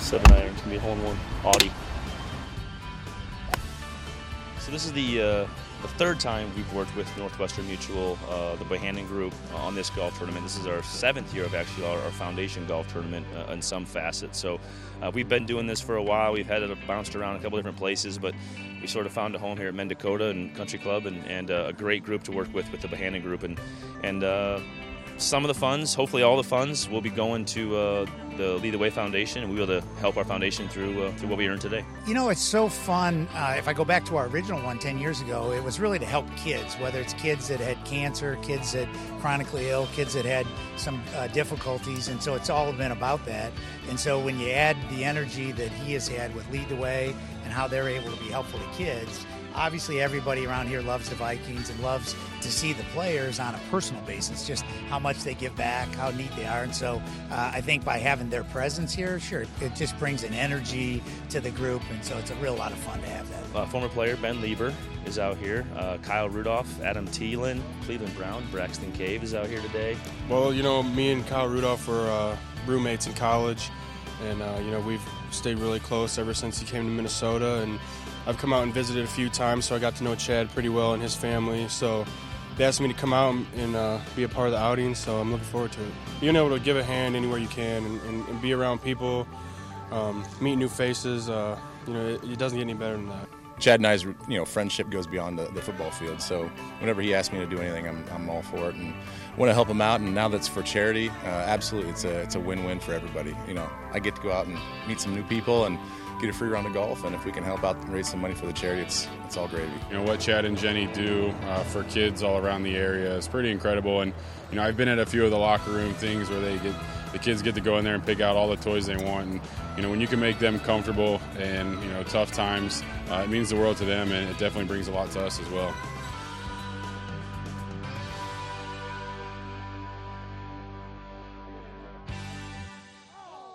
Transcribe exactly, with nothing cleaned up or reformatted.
seven iron. It's going to be a hole in one. Audi. So this is the, uh, the third time we've worked with Northwestern Mutual, uh, the Bohannon Group, uh, on this golf tournament. This is our seventh year of actually our, our foundation golf tournament uh, in some facets. So uh, we've been doing this for a while. We've had it bounced around a couple different places, but we sort of found a home here at Mendakota and Country Club, and, and uh, a great group to work with with the Bohannon Group. And, and uh, some of the funds, hopefully all the funds, will be going to uh, the Lead the Way Foundation, and we will to help our foundation through uh, through what we earn today. You know, it's so fun. Uh, if I go back to our original one ten years ago, it was really to help kids, whether it's kids that had cancer, kids that chronically ill, kids that had some uh, difficulties, and so it's all been about that. And so when you add the energy that he has had with Lead the Way and how they're able to be helpful to kids, obviously everybody around here loves the Vikings and loves to see the players on a personal basis, just how much they give back, how neat they are. And so uh, I think by having their presence here, sure, it just brings an energy to the group, and so it's a real lot of fun to have that. Uh, former player Ben Lieber is out here. Uh, Kyle Rudolph, Adam Thielen, Cleveland Brown, Braxton Cave is out here today. Well, you know, me and Kyle Rudolph were uh, roommates in college, and, uh, you know, we've stayed really close ever since he came to Minnesota, and I've come out and visited a few times, so I got to know Chad pretty well and his family. So they asked me to come out and uh, be a part of the outing, so I'm looking forward to it. Being able to give a hand anywhere you can and, and, and be around people, um, meet new faces, uh, you know, it, it doesn't get any better than that. Chad and I's, you know, friendship goes beyond the, the football field. So whenever he asks me to do anything, I'm, I'm all for it, and want to help him out. And now that's for charity, uh, absolutely, it's a it's a win-win for everybody. You know, I get to go out and meet some new people and get a free round of golf, and if we can help out and raise some money for the charity, it's it's all gravy. You know, what Chad and Jenny do uh, for kids all around the area is pretty incredible. And you know, I've been at a few of the locker room things where they get the kids get to go in there and pick out all the toys they want. And you know, when you can make them comfortable in, you know, tough times, uh, it means the world to them, and it definitely brings a lot to us as well.